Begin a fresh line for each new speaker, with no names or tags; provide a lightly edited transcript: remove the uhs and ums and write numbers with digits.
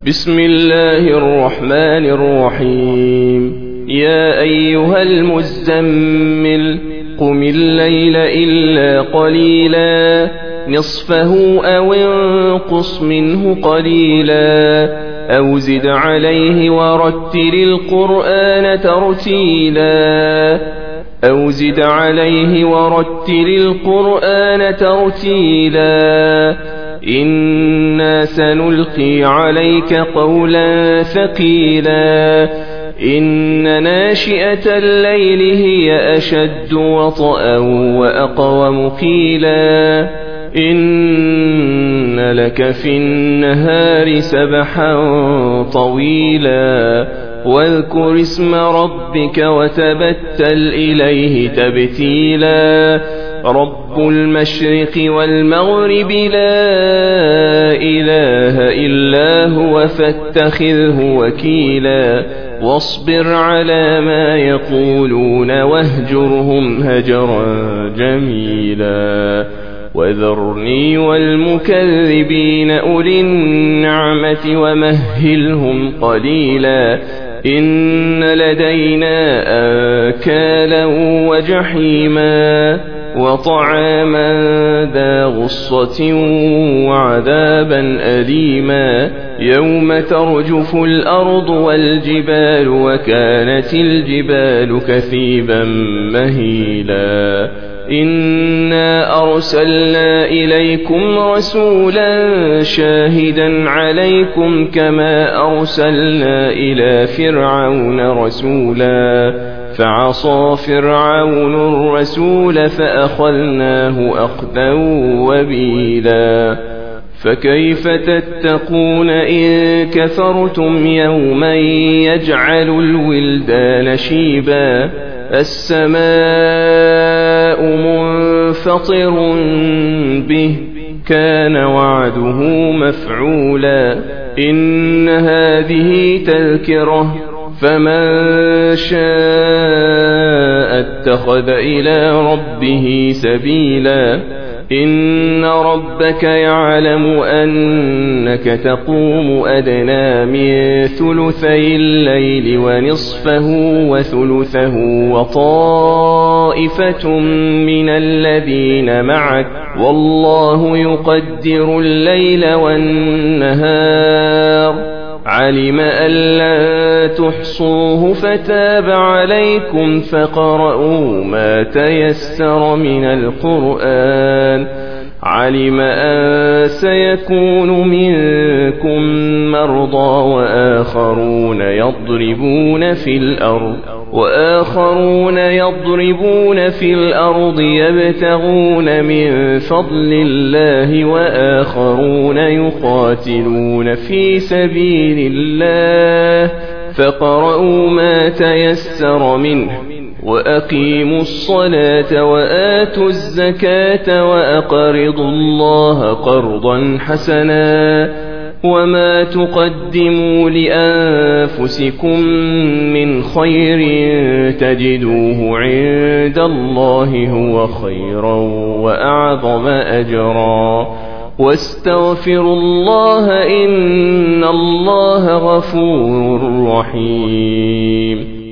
بسم الله الرحمن الرحيم. يا أيها المزمل قم الليل إلا قليلا نصفه أو انقص منه قليلا أو زد عليه ورتل القرآن ترتيلا إنا سنلقي عليك قولا ثقيلا إن ناشئة الليل هي أشد وطئا وأقوم قيلا إن لك في النهار سبحا طويلا واذكر اسم ربك وتبتل إليه تبتيلا رب المشرق والمغرب لا إله إلا هو فاتخذه وكيلا واصبر على ما يقولون واهجرهم هجرا جميلا وذرني والمكذبين أولي النعمة ومهلهم قليلا إن لدينا آكالا وجحيما وطعاما ذا غصة وعذابا أليما يوم ترجف الأرض والجبال وكانت الجبال كثيبا مهيلا إنا أرسلنا إليكم رسولا شاهدا عليكم كما أرسلنا إلى فرعون رسولا فعصى فرعون الرسول فأخذناه أخذا وبيلا فكيف تتقون إن كفرتم يوما يجعل الولدان شيبا السماء منفطر به كان وعده مفعولا إن هذه تذكرة فمن شاء اتخذ إلى ربه سبيلا إن ربك يعلم أنك تقوم أدنى من ثلثي الليل ونصفه وثلثه وطائفة من الذين معك والله يقدر الليل والنهار علم أن لا تحصوه فتاب عليكم فقرؤوا ما تيسر من القرآن علم أن سيكون منكم مرضى وآخرون يضربون في الأرض يبتغون من فضل الله وآخرون يقاتلون في سبيل الله فقرؤوا ما تيسر منه وأقيموا الصلاة وآتوا الزكاة وأقرضوا الله قرضا حسنا وما تقدموا لأنفسكم من خير تجدوه عند الله هو خيرا وأعظم أجرا واستغفروا الله إن الله غفور رحيم.